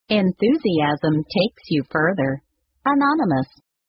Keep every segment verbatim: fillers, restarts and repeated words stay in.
Enthusiasm takes you further. Anonymous.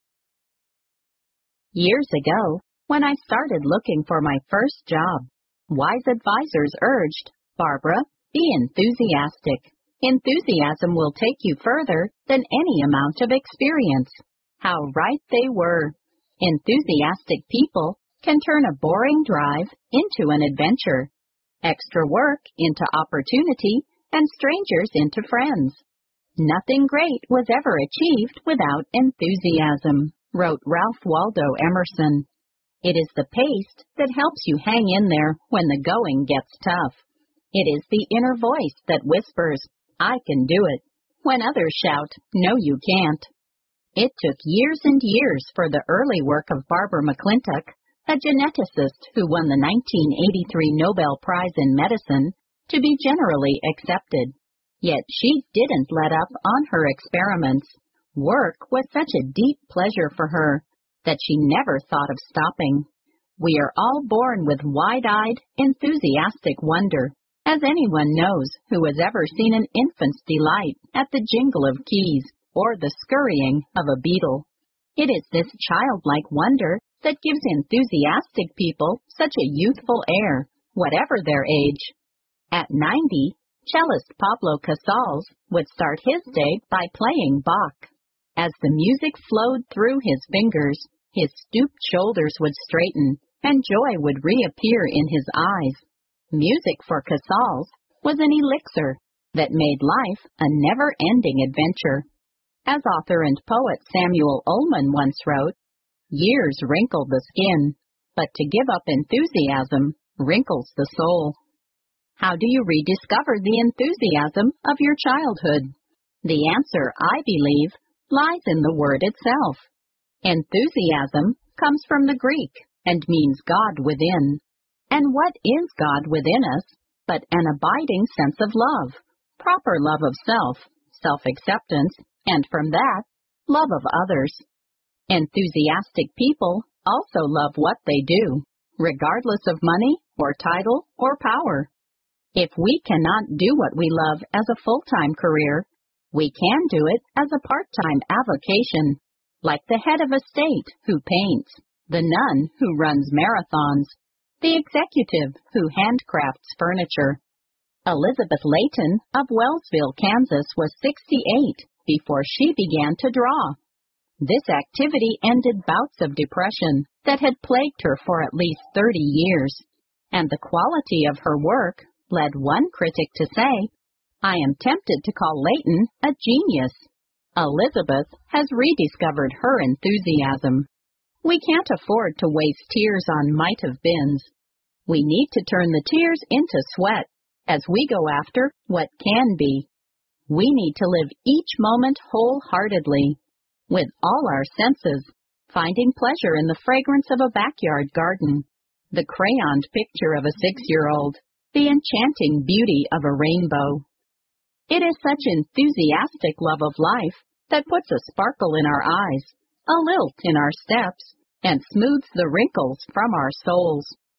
Years ago, when I started looking for my first job, wise advisors urged, Barbara, be enthusiastic. Enthusiasm will take you further than any amount of experience. How right they were. Enthusiastic people can turn a boring drive into an adventure, extra work into opportunity, and strangers into friends. Nothing great was ever achieved without enthusiasm, wrote Ralph Waldo Emerson. It is the pace that helps you hang in there when the going gets tough. It is the inner voice that whispers, I can do it, when others shout, no you can't. It took years and years for the early work of Barbara McClintock, a geneticist who won the nineteen eighty-three Nobel Prize in Medicine, to be generally accepted. Yet she didn't let up on her experiments. Work was such a deep pleasure for her that she never thought of stopping. We are all born with wide-eyed, enthusiastic wonder, as anyone knows who has ever seen an infant's delight at the jingle of keys or the scurrying of a beetle. It is this childlike wonder that gives enthusiastic people such a youthful air, whatever their age. At ninety, cellist Pablo Casals would start his day by playing Bach. As the music flowed through his fingers, his stooped shoulders would straighten, and joy would reappear in his eyes. Music for Casals was an elixir that made life a never-ending adventure. As author and poet Samuel Ullman once wrote, years wrinkle the skin, but to give up enthusiasm wrinkles the soul. How do you rediscover the enthusiasm of your childhood? The answer, I believe, lies in the word itself. Enthusiasm comes from the Greek and means God within. And what is God within us but an abiding sense of love, proper love of self, self-acceptance, and from that, love of others. Enthusiastic people also love what they do, regardless of money or title or power. If we cannot do what we love as a full-time career, we can do it as a part-time avocation, like the head of a state who paints, the nun who runs marathons, the executive who handcrafts furniture. Elizabeth Layton of Wellsville, Kansas was sixty-eight before she began to draw. This activity ended bouts of depression that had plagued her for at least thirty years, and the quality of her work led one critic to say, I am tempted to call Layton a genius. Elizabeth has rediscovered her enthusiasm. We can't afford to waste tears on might-have-beens. We need to turn the tears into sweat as we go after what can be. We need to live each moment wholeheartedly, with all our senses, finding pleasure in the fragrance of a backyard garden, the crayoned picture of a six-year-old, the enchanting beauty of a rainbow. It is such enthusiastic love of life that puts a sparkle in our eyes, a lilt in our steps, and smooths the wrinkles from our souls.